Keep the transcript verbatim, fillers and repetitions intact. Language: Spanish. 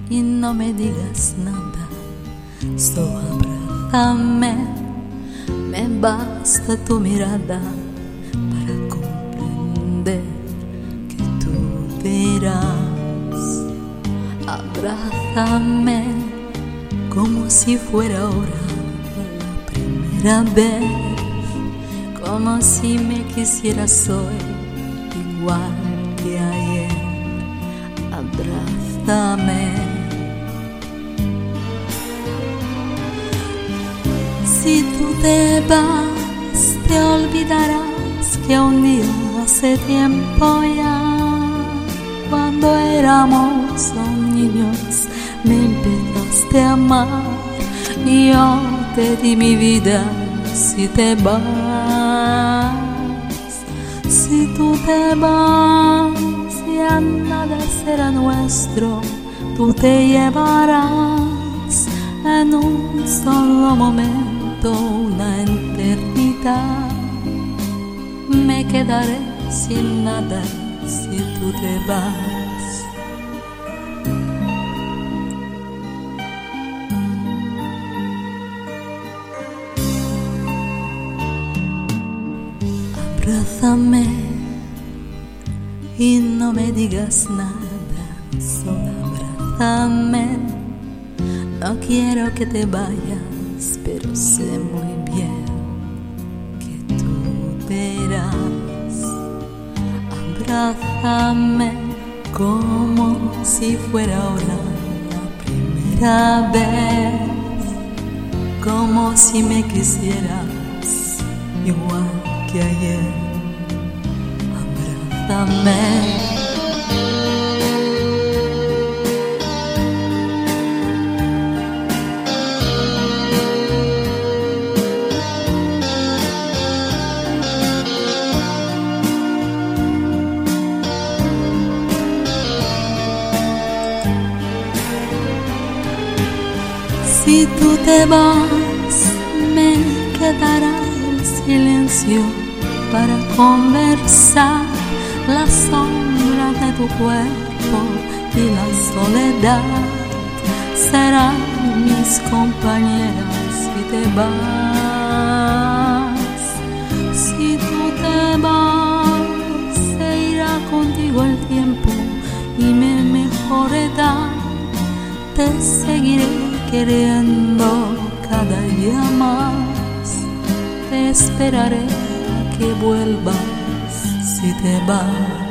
y no me digas nada, solo abrázame. Me basta tu mirada para comprender que tú verás. Abrázame como si fuera ahora la primera vez, como si me quisieras hoy igual que ayer. Abrázame. Si tú te vas, te olvidarás que un día hace tiempo ya, cuando éramos niños, me empezaste a amar y yo te di mi vida. Si te vas, si tú te vas, ya nada será nuestro. Tú te llevarás en un solo momento una eternidad. Me quedaré sin nada si tú te vas. Abrázame y no me digas nada, solo abrázame. No quiero que te vayas, pero sé muy bien que tú verás. Abrázame como si fuera ahora la primera vez, como si me quisieras igual que ayer. Abrázame. Si tú te vas, me quedará el silencio para conversar, la sombra de tu cuerpo y la soledad serán mis compañeras si te vas. Si tú te vas, se irá contigo el tiempo y mi mejor edad. Te seguiré queriendo cada día más, te esperaré a que vuelvas si te vas.